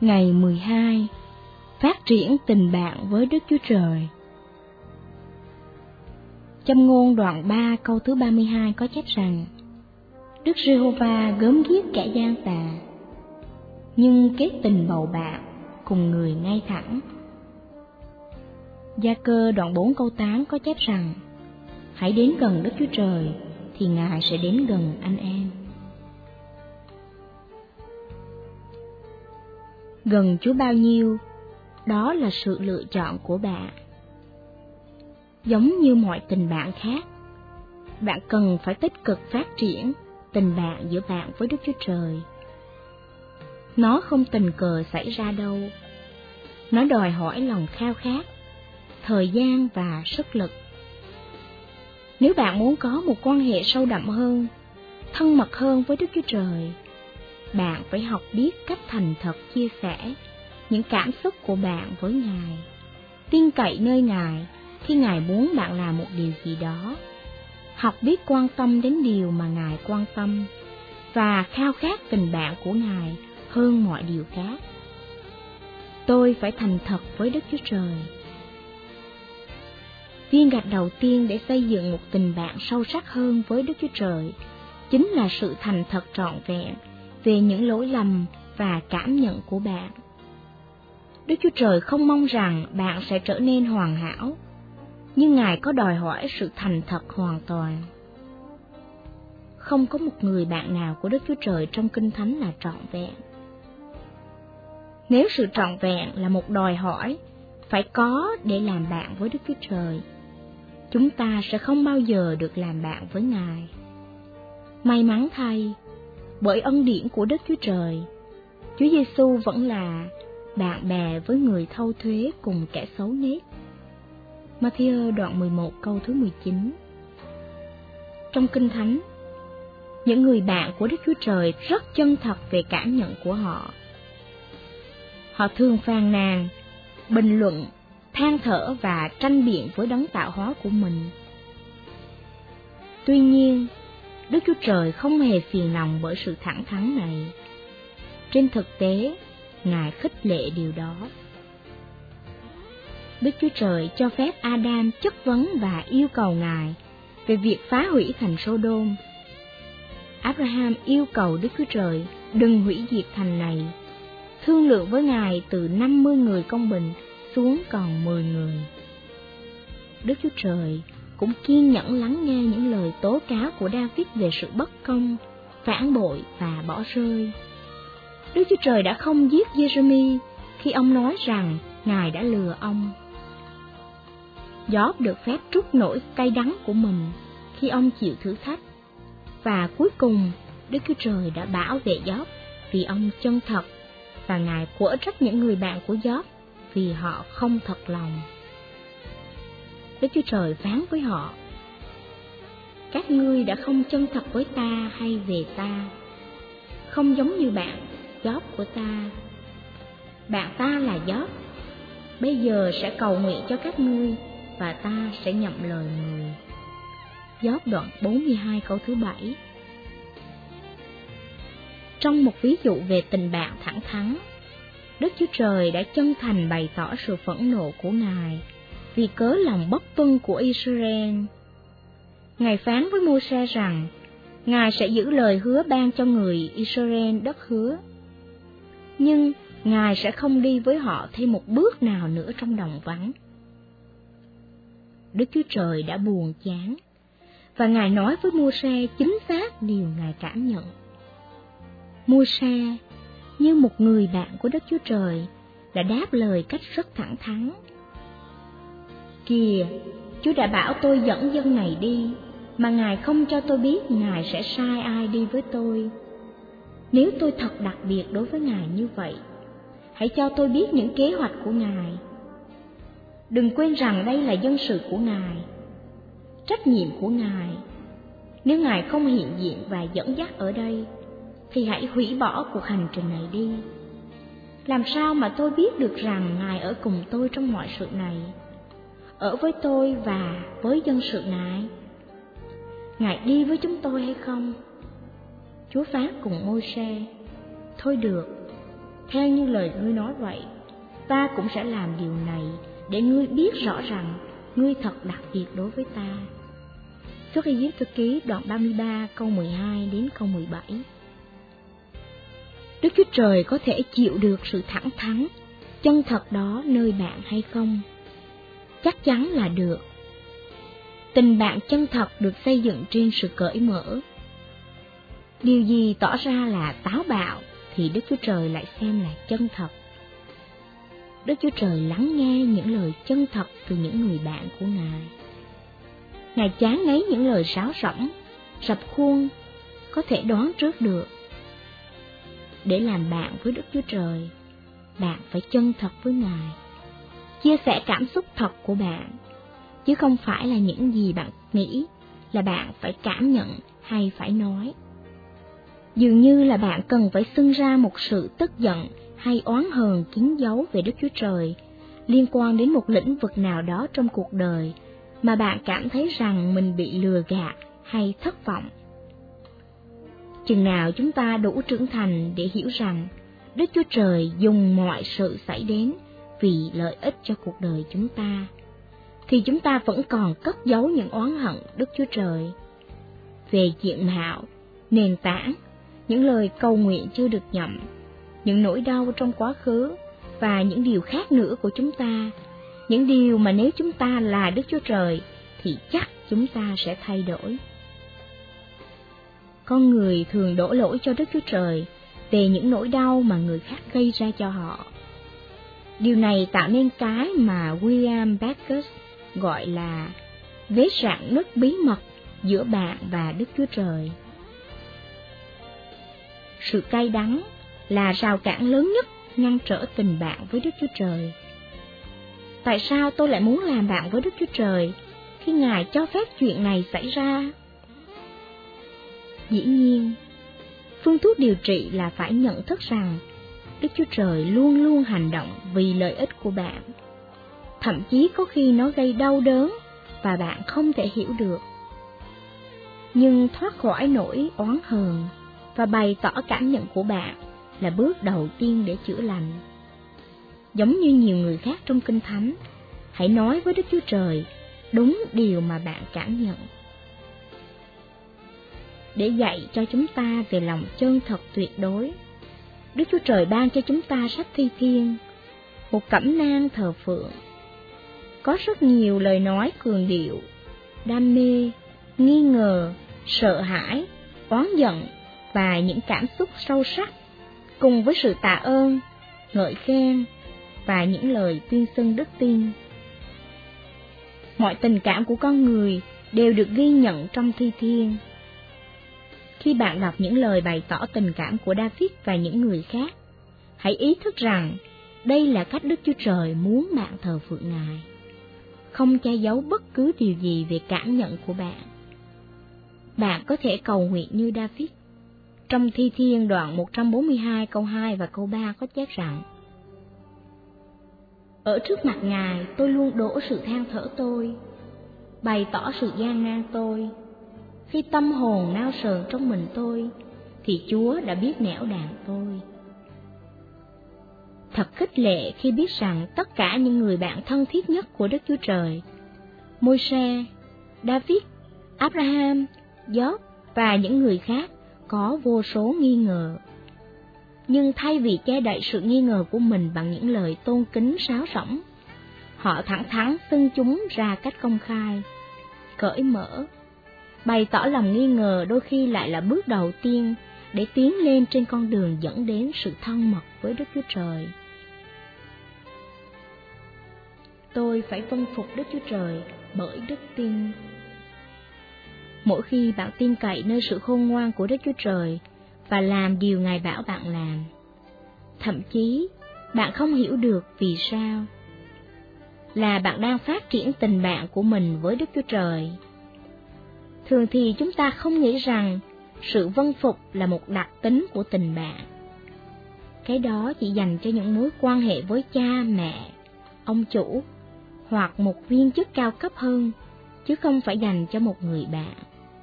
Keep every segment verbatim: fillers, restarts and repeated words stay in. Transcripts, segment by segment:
Ngày mười hai. Phát triển tình bạn với Đức Chúa Trời. Châm ngôn đoạn ba câu thứ ba mươi hai có chép rằng: Đức Giê-hô-va gớm ghiếc kẻ gian tà, nhưng kết tình bầu bạn cùng người ngay thẳng. Gia-cơ đoạn bốn câu tám có chép rằng: Hãy đến gần Đức Chúa Trời thì Ngài sẽ đến gần anh em. Gần Chúa bao nhiêu, đó là sự lựa chọn của bạn. Giống như mọi tình bạn khác, bạn cần phải tích cực phát triển tình bạn giữa bạn với Đức Chúa Trời. Nó không tình cờ xảy ra đâu. Nó đòi hỏi lòng khao khát, thời gian và sức lực. Nếu bạn muốn có một quan hệ sâu đậm hơn, thân mật hơn với Đức Chúa Trời, bạn phải học biết cách thành thật chia sẻ những cảm xúc của bạn với Ngài, tin cậy nơi Ngài khi Ngài muốn bạn làm một điều gì đó, học biết quan tâm đến điều mà Ngài quan tâm và khao khát tình bạn của Ngài hơn mọi điều khác. Tôi phải thành thật với Đức Chúa Trời. Viên gạch đầu tiên để xây dựng một tình bạn sâu sắc hơn với Đức Chúa Trời chính là sự thành thật trọn vẹn về những lỗi lầm và cảm nhận của bạn. Đức Chúa Trời không mong rằng bạn sẽ trở nên hoàn hảo, nhưng Ngài có đòi hỏi sự thành thật hoàn toàn. Không có một người bạn nào của Đức Chúa Trời trong Kinh Thánh là trọn vẹn. Nếu sự trọn vẹn là một đòi hỏi phải có để làm bạn với Đức Chúa Trời, chúng ta sẽ không bao giờ được làm bạn với Ngài. May mắn thay, bởi ân điển của Đức Chúa Trời, Chúa Giêsu vẫn là bạn bè với người thâu thuế cùng kẻ xấu nết. Ma-thi-ơ đoạn mười một câu thứ mười chín. Trong Kinh Thánh, những người bạn của Đức Chúa Trời rất chân thật về cảm nhận của họ. Họ thường phàn nàn, bình luận, than thở và tranh biện với đấng tạo hóa của mình. Tuy nhiên, Đức Chúa Trời không hề phiền lòng bởi sự thẳng thắn này. Trên thực tế, Ngài khích lệ điều đó. Đức Chúa Trời cho phép Adam chất vấn và yêu cầu Ngài về việc phá hủy thành Sô-đôm. Abraham yêu cầu Đức Chúa Trời đừng hủy diệt thành này, thương lượng với Ngài từ năm mươi người công bình xuống còn mười người. Đức Chúa Trời cũng kiên nhẫn lắng nghe những lời tố cáo của David về sự bất công, phản bội và bỏ rơi. Đức Chúa Trời đã không giết Giê-rê-mi khi ông nói rằng Ngài đã lừa ông. Gióp được phép trút nỗi cay đắng của mình khi ông chịu thử thách, và cuối cùng Đức Chúa Trời đã bảo vệ Gióp vì ông chân thật, và Ngài quở trách những người bạn của Gióp vì họ không thật lòng. Đức Chúa Trời phán với họ: Các ngươi đã không chân thật với ta hay về ta, không giống như bạn Gióp của ta. Bạn ta là Gióp, bây giờ sẽ cầu nguyện cho các ngươi và ta sẽ nhậm lời người. Gióp đoạn bốn mươi hai câu thứ bảy. Trong một ví dụ về tình bạn thẳng thắn, Đức Chúa Trời đã chân thành bày tỏ sự phẫn nộ của Ngài vì cớ lòng bất tuân của Israel. Ngài phán với Mô-se rằng Ngài sẽ giữ lời hứa ban cho người Israel đất hứa, nhưng Ngài sẽ không đi với họ thêm một bước nào nữa trong đồng vắng. Đức Chúa Trời đã buồn chán, và Ngài nói với Mô-se chính xác điều Ngài cảm nhận. Mô-se, như một người bạn của Đức Chúa Trời, đã đáp lời cách rất thẳng thắn. Kìa, Chúa đã bảo tôi dẫn dân này đi, mà Ngài không cho tôi biết Ngài sẽ sai ai đi với tôi. Nếu tôi thật đặc biệt đối với Ngài như vậy, hãy cho tôi biết những kế hoạch của Ngài. Đừng quên rằng đây là dân sự của Ngài, trách nhiệm của Ngài. Nếu Ngài không hiện diện và dẫn dắt ở đây, thì hãy hủy bỏ cuộc hành trình này đi. Làm sao mà tôi biết được rằng Ngài ở cùng tôi trong mọi sự này, ở với tôi và với dân sự này? Ngài đi với chúng tôi hay không? Chúa phán cùng Môi-se: Thôi được, theo như lời ngươi nói vậy, ta cũng sẽ làm điều này để ngươi biết rõ rằng ngươi thật đặc biệt đối với ta. Xuất Ai-cập ký đoạn ba mươi ba câu mười hai đến câu mười bảy. Đức Chúa Trời có thể chịu được sự thẳng thắn, chân thật đó nơi bạn hay không? Chắc chắn là được. Tình bạn chân thật được xây dựng trên sự cởi mở. Điều gì tỏ ra là táo bạo thì Đức Chúa Trời lại xem là chân thật. Đức Chúa Trời lắng nghe những lời chân thật từ những người bạn của Ngài. Ngài chán ngấy những lời sáo rỗng, rập khuôn, có thể đoán trước được. Để làm bạn với Đức Chúa Trời, bạn phải chân thật với Ngài, chia sẻ cảm xúc thật của bạn, chứ không phải là những gì bạn nghĩ là bạn phải cảm nhận hay phải nói. Dường như là bạn cần phải xưng ra một sự tức giận hay oán hờn kín dấu về Đức Chúa Trời, liên quan đến một lĩnh vực nào đó trong cuộc đời mà bạn cảm thấy rằng mình bị lừa gạt hay thất vọng. Chừng nào chúng ta đủ trưởng thành để hiểu rằng Đức Chúa Trời dùng mọi sự xảy đến vì lợi ích cho cuộc đời chúng ta, thì chúng ta vẫn còn cất giấu những oán hận Đức Chúa Trời. Về diện mạo, nền tảng, những lời cầu nguyện chưa được nhậm, những nỗi đau trong quá khứ và những điều khác nữa của chúng ta, những điều mà nếu chúng ta là Đức Chúa Trời thì chắc chúng ta sẽ thay đổi. Con người thường đổ lỗi cho Đức Chúa Trời về những nỗi đau mà người khác gây ra cho họ. Điều này tạo nên cái mà William Backus gọi là vết rạn nứt bí mật giữa bạn và Đức Chúa Trời. Sự cay đắng là rào cản lớn nhất ngăn trở tình bạn với Đức Chúa Trời. Tại sao tôi lại muốn làm bạn với Đức Chúa Trời khi Ngài cho phép chuyện này xảy ra? Dĩ nhiên, phương thuốc điều trị là phải nhận thức rằng Đức Chúa Trời luôn luôn hành động vì lợi ích của bạn. Thậm chí có khi nó gây đau đớn và bạn không thể hiểu được. Nhưng thoát khỏi nỗi oán hờn và bày tỏ cảm nhận của bạn là bước đầu tiên để chữa lành. Giống như nhiều người khác trong Kinh Thánh, hãy nói với Đức Chúa Trời đúng điều mà bạn cảm nhận. Để dạy cho chúng ta về lòng chân thật tuyệt đối, Đức Chúa Trời ban cho chúng ta sách Thi Thiên, một cẩm nang thờ phượng. Có rất nhiều lời nói cường điệu, đam mê, nghi ngờ, sợ hãi, oán giận và những cảm xúc sâu sắc, cùng với sự tạ ơn, ngợi khen và những lời tuyên xưng đức tin. Mọi tình cảm của con người đều được ghi nhận trong Thi Thiên. Khi bạn đọc những lời bày tỏ tình cảm của David và những người khác, hãy ý thức rằng đây là cách Đức Chúa Trời muốn bạn thờ phượng Ngài, không che giấu bất cứ điều gì về cảm nhận của bạn. Bạn có thể cầu nguyện như David. Trong Thi Thiên đoạn một trăm bốn mươi hai câu hai và câu ba có chép rằng: Ở trước mặt Ngài tôi luôn đổ sự than thở tôi, bày tỏ sự gian nan tôi. Khi tâm hồn nao sờn trong mình tôi, thì Chúa đã biết nẻo đàn tôi. Thật khích lệ khi biết rằng tất cả những người bạn thân thiết nhất của Đức Chúa Trời, Môi-se, David, Abraham, Gióp và những người khác có vô số nghi ngờ. Nhưng thay vì che đậy sự nghi ngờ của mình bằng những lời tôn kính sáo rỗng, họ thẳng thắn xưng chúng ra cách công khai, cởi mở. Bày tỏ lòng nghi ngờ đôi khi lại là bước đầu tiên để tiến lên trên con đường dẫn đến sự thân mật với Đức Chúa Trời. Tôi phải vâng phục Đức Chúa Trời bởi đức tin. Mỗi khi bạn tin cậy nơi sự khôn ngoan của Đức Chúa Trời và làm điều Ngài bảo bạn làm, thậm chí bạn không hiểu được vì sao, là bạn đang phát triển tình bạn của mình với Đức Chúa Trời. Thường thì chúng ta không nghĩ rằng sự vâng phục là một đặc tính của tình bạn. Cái đó chỉ dành cho những mối quan hệ với cha, mẹ, ông chủ hoặc một viên chức cao cấp hơn, chứ không phải dành cho một người bạn.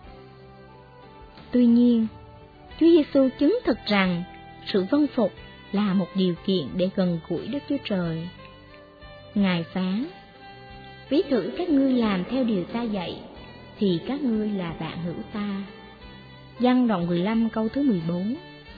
Tuy nhiên, Chúa Giêsu chứng thực rằng sự vâng phục là một điều kiện để gần gũi Đức Chúa Trời. Ngài phán: ví thử các ngươi làm theo điều ta dạy, thì các ngươi là bạn hữu ta. Giăng đoạn mười lăm câu thứ mười bốn.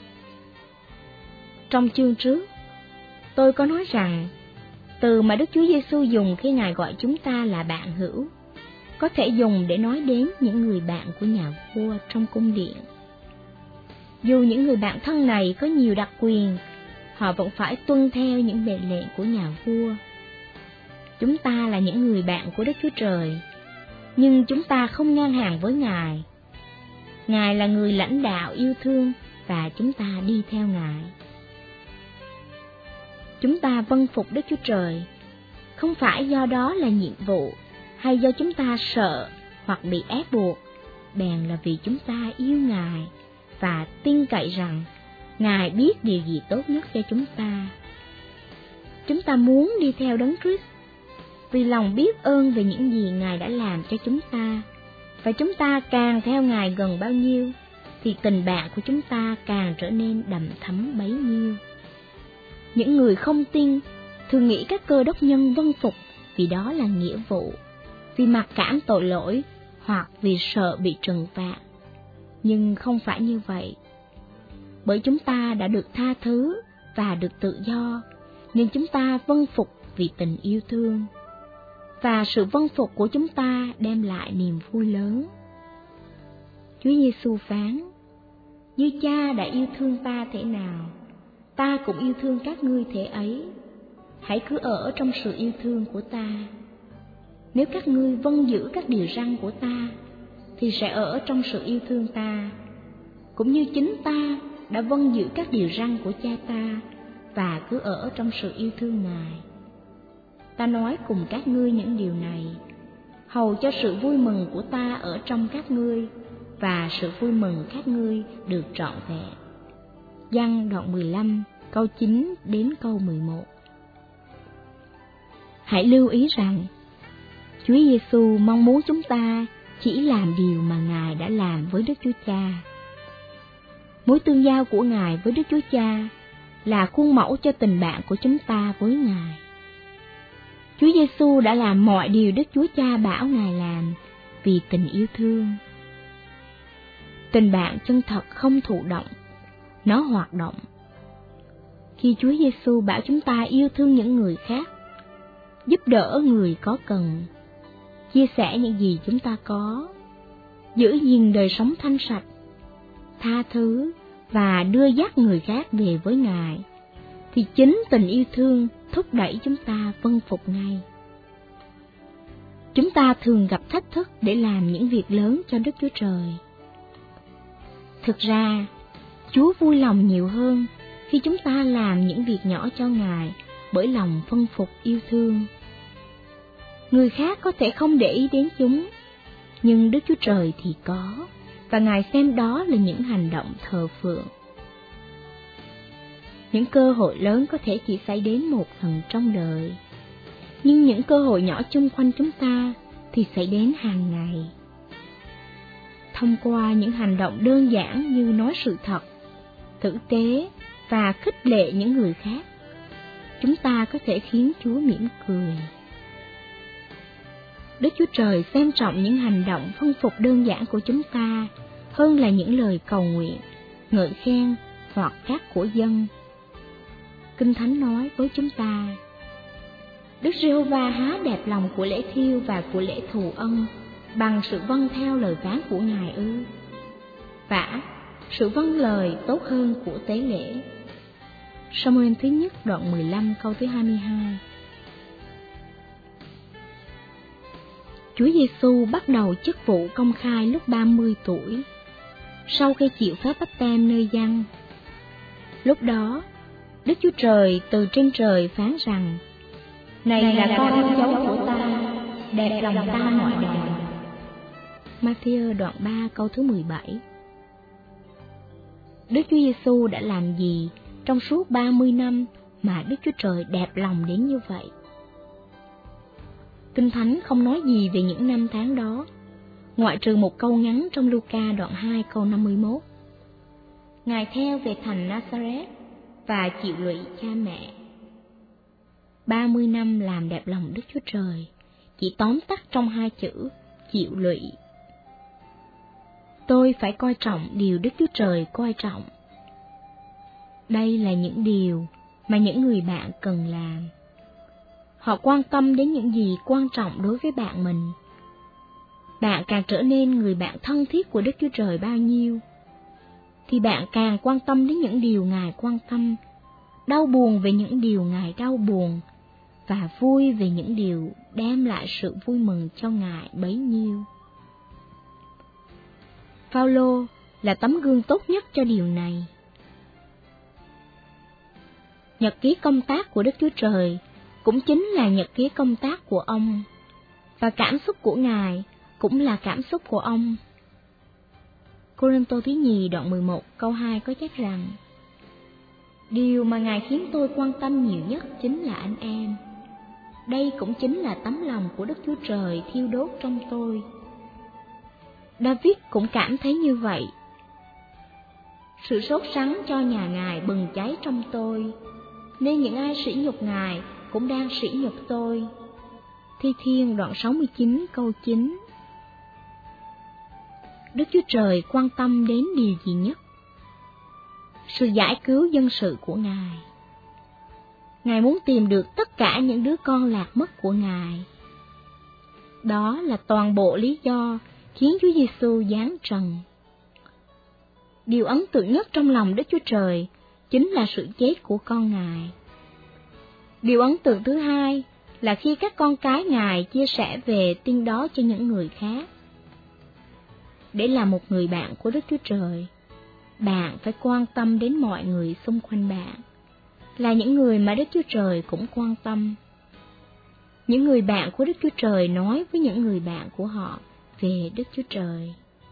Trong chương trước, tôi có nói rằng từ mà Đức Chúa Giêsu dùng khi Ngài gọi chúng ta là bạn hữu có thể dùng để nói đến những người bạn của nhà vua trong cung điện. Dù những người bạn thân này có nhiều đặc quyền, họ vẫn phải tuân theo những mệnh lệnh của nhà vua. Chúng ta là những người bạn của Đức Chúa Trời, nhưng chúng ta không ngang hàng với Ngài. Ngài là người lãnh đạo yêu thương và chúng ta đi theo Ngài. Chúng ta vâng phục Đức Chúa Trời không phải do đó là nhiệm vụ hay do chúng ta sợ hoặc bị ép buộc, bèn là vì chúng ta yêu Ngài và tin cậy rằng Ngài biết điều gì tốt nhất cho chúng ta. Chúng ta muốn đi theo Đấng Christ vì lòng biết ơn về những gì Ngài đã làm cho chúng ta, và chúng ta càng theo Ngài gần bao nhiêu thì tình bạn của chúng ta càng trở nên đậm thấm bấy nhiêu. Những người không tin thường nghĩ các cơ đốc nhân vâng phục vì đó là nghĩa vụ, vì mặc cảm tội lỗi hoặc vì sợ bị trừng phạt. Nhưng không phải như vậy. Bởi chúng ta đã được tha thứ và được tự do, nên chúng ta vâng phục vì tình yêu thương. Và sự vâng phục của chúng ta đem lại niềm vui lớn. Chúa Giêsu phán: như Cha đã yêu thương ta thế nào, ta cũng yêu thương các ngươi thế ấy. Hãy cứ ở trong sự yêu thương của ta. Nếu các ngươi vâng giữ các điều răn của ta, thì sẽ ở trong sự yêu thương ta, cũng như chính ta đã vâng giữ các điều răn của Cha ta và cứ ở trong sự yêu thương Ngài. Ta nói cùng các ngươi những điều này, hầu cho sự vui mừng của ta ở trong các ngươi, và sự vui mừng các ngươi được trọn vẹn. Giăng đoạn mười lăm, câu chín đến câu mười một. Hãy lưu ý rằng, Chúa Giêsu mong muốn chúng ta chỉ làm điều mà Ngài đã làm với Đức Chúa Cha. Mối tương giao của Ngài với Đức Chúa Cha là khuôn mẫu cho tình bạn của chúng ta với Ngài. Chúa Giêsu đã làm mọi điều Đức Chúa Cha bảo Ngài làm vì tình yêu thương. Tình bạn chân thật không thụ động, nó hoạt động. Khi Chúa Giêsu bảo chúng ta yêu thương những người khác, giúp đỡ người có cần, chia sẻ những gì chúng ta có, giữ gìn đời sống thanh sạch, tha thứ và đưa dắt người khác về với Ngài, thì chính tình yêu thương thúc đẩy chúng ta vâng phục ngay. Chúng ta thường gặp thách thức để làm những việc lớn cho Đức Chúa Trời. Thực ra, Chúa vui lòng nhiều hơn khi chúng ta làm những việc nhỏ cho Ngài bởi lòng vâng phục yêu thương. Người khác có thể không để ý đến chúng, nhưng Đức Chúa Trời thì có, và Ngài xem đó là những hành động thờ phượng. Những cơ hội lớn có thể chỉ xảy đến một lần trong đời, nhưng những cơ hội nhỏ chung quanh chúng ta thì xảy đến hàng ngày. Thông qua những hành động đơn giản như nói sự thật, tử tế và khích lệ những người khác, chúng ta có thể khiến Chúa mỉm cười. Đức Chúa Trời xem trọng những hành động vâng phục đơn giản của chúng ta hơn là những lời cầu nguyện, ngợi khen hoặc khác của dân. Kinh Thánh nói với chúng ta: Đức Giê-hô-va há đẹp lòng của lễ thiêu và của lễ thù ân bằng sự vâng theo lời phán của Ngài ư? Vả, sự vâng lời tốt hơn của tế lễ. Sa-mu-el thứ nhất đoạn mười lăm câu thứ hai mươi hai. Chúa Giêsu bắt đầu chức vụ công khai lúc ba mươi tuổi, sau khi chịu phép báp têm nơi Giăng. Lúc đó, Đức Chúa Trời từ trên trời phán rằng: Này, này là con yêu dấu của ta, đẹp lòng ta mọi đời. Ma-thi-ơ đoạn ba câu thứ mười bảy. Đức Chúa Giêsu đã làm gì trong suốt ba mươi năm mà Đức Chúa Trời đẹp lòng đến như vậy? Kinh Thánh không nói gì về những năm tháng đó, ngoại trừ một câu ngắn trong Luca đoạn hai câu năm mươi mốt. Ngài theo về thành Nazareth, và chịu lụy cha mẹ. Ba mươi năm làm đẹp lòng Đức Chúa Trời chỉ tóm tắt trong hai chữ chịu lụy. Tôi phải coi trọng điều Đức Chúa Trời coi trọng. Đây là những điều mà những người bạn cần làm. Họ quan tâm đến những gì quan trọng đối với bạn mình. Bạn càng trở nên người bạn thân thiết của Đức Chúa Trời bao nhiêu, thì bạn càng quan tâm đến những điều Ngài quan tâm, đau buồn về những điều Ngài đau buồn, và vui về những điều đem lại sự vui mừng cho Ngài bấy nhiêu. Phao-lô là tấm gương tốt nhất cho điều này. Nhật ký công tác của Đức Chúa Trời cũng chính là nhật ký công tác của ông, và cảm xúc của Ngài cũng là cảm xúc của ông. Cô-rinh-tô thứ nhì đoạn mười một câu hai có chép rằng: điều mà Ngài khiến tôi quan tâm nhiều nhất chính là anh em. Đây cũng chính là tấm lòng của Đức Chúa Trời thiêu đốt trong tôi. David cũng cảm thấy như vậy. Sự sốt sắng cho nhà Ngài bừng cháy trong tôi, nên những ai sỉ nhục Ngài cũng đang sỉ nhục tôi. Thi Thiên đoạn sáu mươi chín câu chín. Đức Chúa Trời quan tâm đến điều gì nhất? Sự giải cứu dân sự của Ngài. Ngài muốn tìm được tất cả những đứa con lạc mất của Ngài. Đó là toàn bộ lý do khiến Chúa Giêsu giáng trần. Điều ấn tượng nhất trong lòng Đức Chúa Trời chính là sự chết của con Ngài. Điều ấn tượng thứ hai là khi các con cái Ngài chia sẻ về tin đó cho những người khác. Để là một người bạn của Đức Chúa Trời, bạn phải quan tâm đến mọi người xung quanh bạn, là những người mà Đức Chúa Trời cũng quan tâm. Những người bạn của Đức Chúa Trời nói với những người bạn của họ về Đức Chúa Trời.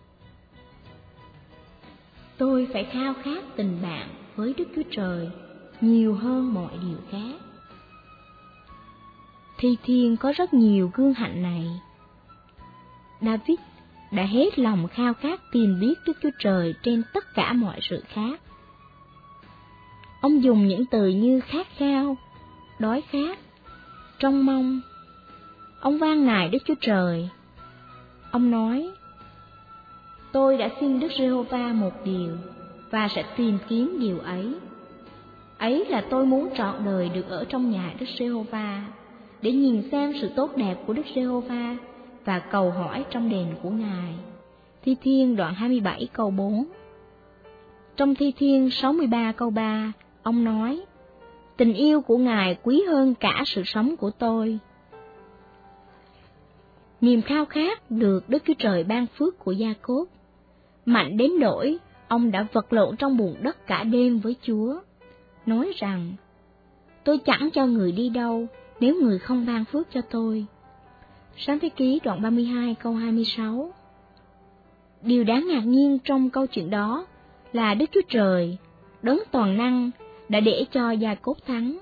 Tôi phải khao khát tình bạn với Đức Chúa Trời nhiều hơn mọi điều khác. Thi Thiên có rất nhiều gương hạnh này. David đã hết lòng khao khát tìm biết Đức Chúa Trời trên tất cả mọi sự khác. Ông dùng những từ như khát khao, đói khát, trông mong. Ông van nài Đức Chúa Trời. Ông nói: tôi đã xin Đức Giê-hô-va một điều và sẽ tìm kiếm điều ấy. Ấy là tôi muốn trọn đời được ở trong nhà Đức Giê-hô-va, để nhìn xem sự tốt đẹp của Đức Giê-hô-va và cầu hỏi trong đền của Ngài. Thi Thiên đoạn hai mươi bảy câu bốn. Trong Thi Thiên sáu mươi ba câu ba, ông nói: tình yêu của Ngài quý hơn cả sự sống của tôi. Niềm khao khát được Đức Chúa Trời ban phước của Gia-cốp mạnh đến nỗi ông đã vật lộn trong bùn đất cả đêm với Chúa, nói rằng: tôi chẳng cho người đi đâu nếu người không ban phước cho tôi. Sáng thế ký đoạn ba mươi hai câu hai mươi sáu. Điều đáng ngạc nhiên trong câu chuyện đó là Đức Chúa Trời, đấng toàn năng, đã để cho Gia-cốp thắng.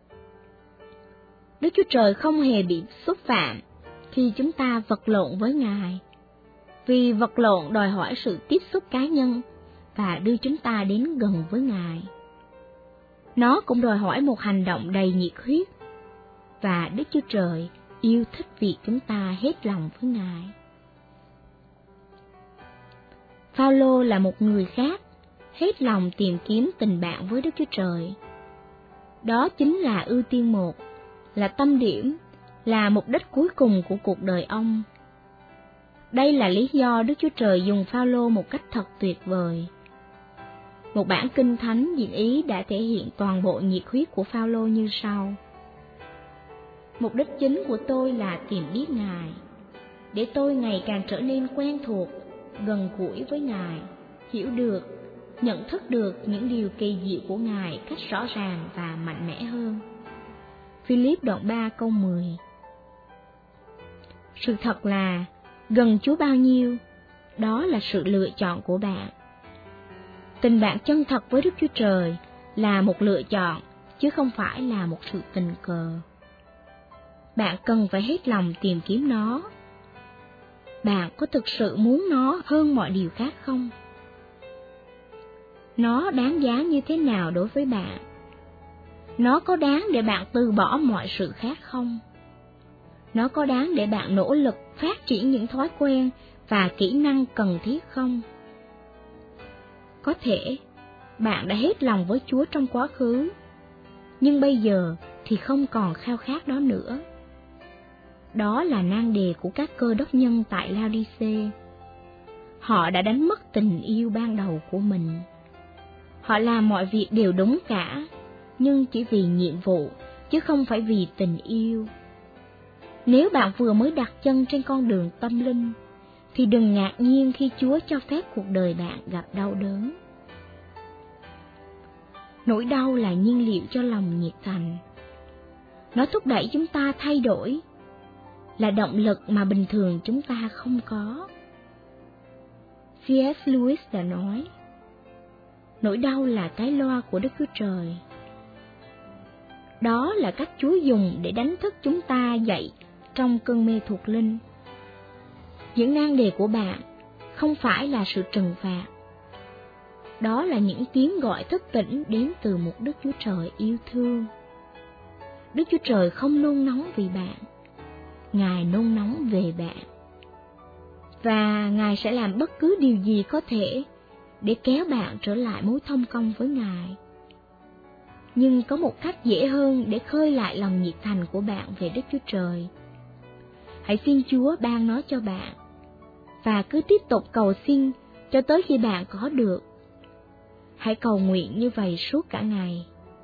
Đức Chúa Trời không hề bị xúc phạm khi chúng ta vật lộn với Ngài, vì vật lộn đòi hỏi sự tiếp xúc cá nhân và đưa chúng ta đến gần với Ngài. Nó cũng đòi hỏi một hành động đầy nhiệt huyết, và Đức Chúa Trời yêu thích việc chúng ta hết lòng với Ngài. Phao-lô là một người khác, hết lòng tìm kiếm tình bạn với Đức Chúa Trời. Đó chính là ưu tiên một, là tâm điểm, là mục đích cuối cùng của cuộc đời ông. Đây là lý do Đức Chúa Trời dùng Phao-lô một cách thật tuyệt vời. Một bản kinh thánh diễn ý đã thể hiện toàn bộ nhiệt huyết của Phao-lô như sau: mục đích chính của tôi là tìm biết Ngài, để tôi ngày càng trở nên quen thuộc, gần gũi với Ngài, hiểu được, nhận thức được những điều kỳ diệu của Ngài cách rõ ràng và mạnh mẽ hơn. Philip đoạn ba câu mười. Sự thật là, gần Chúa bao nhiêu, đó là sự lựa chọn của bạn. Tình bạn chân thật với Đức Chúa Trời là một lựa chọn, chứ không phải là một sự tình cờ. Bạn cần phải hết lòng tìm kiếm nó. Bạn có thực sự muốn nó hơn mọi điều khác không? Nó đáng giá như thế nào đối với bạn Nó có đáng để bạn từ bỏ mọi sự khác không? Nó có đáng để bạn nỗ lực phát triển những thói quen và kỹ năng cần thiết không? Có thể bạn đã hết lòng với Chúa trong quá khứ, nhưng bây giờ thì không còn khao khát đó nữa. Đó là nan đề của các cơ đốc nhân tại Laodice. Họ đã đánh mất tình yêu ban đầu của mình. Họ làm mọi việc đều đúng cả, nhưng chỉ vì nhiệm vụ, chứ không phải vì tình yêu. Nếu bạn vừa mới đặt chân trên con đường tâm linh, thì đừng ngạc nhiên khi Chúa cho phép cuộc đời bạn gặp đau đớn. Nỗi đau là nhiên liệu cho lòng nhiệt thành. Nó thúc đẩy chúng ta thay đổi, là động lực mà bình thường chúng ta không có. xê ét Lewis đã nói, nỗi đau là cái loa của Đức Chúa Trời. Đó là cách Chúa dùng để đánh thức chúng ta dậy trong cơn mê thuộc linh. Những nan đề của bạn không phải là sự trừng phạt. Đó là những tiếng gọi thức tỉnh đến từ một Đức Chúa Trời yêu thương. Đức Chúa Trời không nôn nóng vì bạn, Ngài nôn nóng về bạn. Và Ngài sẽ làm bất cứ điều gì có thể để kéo bạn trở lại mối thông công với Ngài. Nhưng có một cách dễ hơn để khơi lại lòng nhiệt thành của bạn về Đức Chúa Trời. Hãy xin Chúa ban nó cho bạn, và cứ tiếp tục cầu xin cho tới khi bạn có được. Hãy cầu nguyện như vậy suốt cả ngày.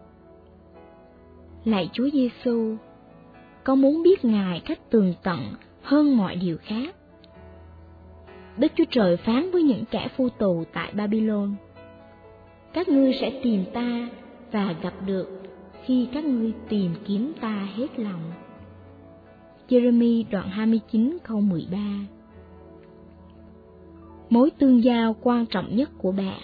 Lạy Chúa Giêsu, con muốn biết Ngài cách tường tận hơn mọi điều khác. Đức Chúa Trời phán với những kẻ phu tù tại Babylon, các ngươi sẽ tìm ta và gặp được khi các ngươi tìm kiếm ta hết lòng. Jeremy đoạn hai mươi chín câu mười ba. Mối tương giao quan trọng nhất của bạn.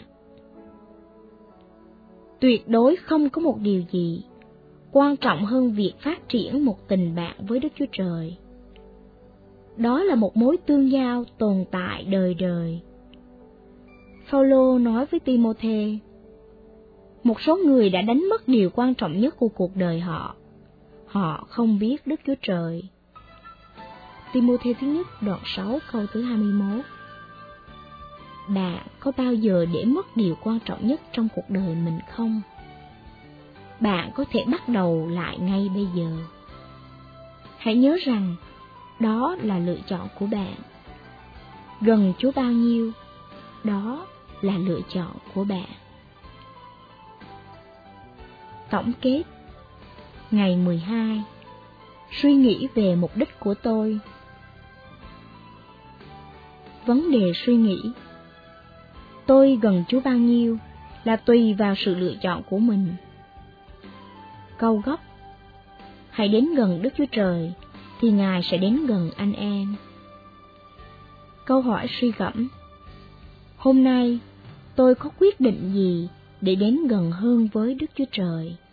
Tuyệt đối không có một điều gì quan trọng hơn việc phát triển một tình bạn với Đức Chúa Trời. Đó là một mối tương giao tồn tại đời đời. Phaolô nói với Timôthê, một số người đã đánh mất điều quan trọng nhất của cuộc đời họ. Họ không biết Đức Chúa Trời. Timôthê thứ nhất đoạn sáu câu thứ hai mươi mốt. Bạn có bao giờ để mất điều quan trọng nhất trong cuộc đời mình không? Bạn có thể bắt đầu lại ngay bây giờ. Hãy nhớ rằng đó là lựa chọn của bạn. Gần Chúa bao nhiêu, đó là lựa chọn của bạn. Tổng kết. Ngày mười hai. Suy nghĩ về mục đích của tôi. Vấn đề suy nghĩ. Tôi gần Chúa bao nhiêu là tùy vào sự lựa chọn của mình. Câu gốc. Hãy đến gần Đức Chúa Trời, thì Ngài sẽ đến gần anh em. Câu hỏi suy gẫm. Hôm nay, tôi có quyết định gì để đến gần hơn với Đức Chúa Trời?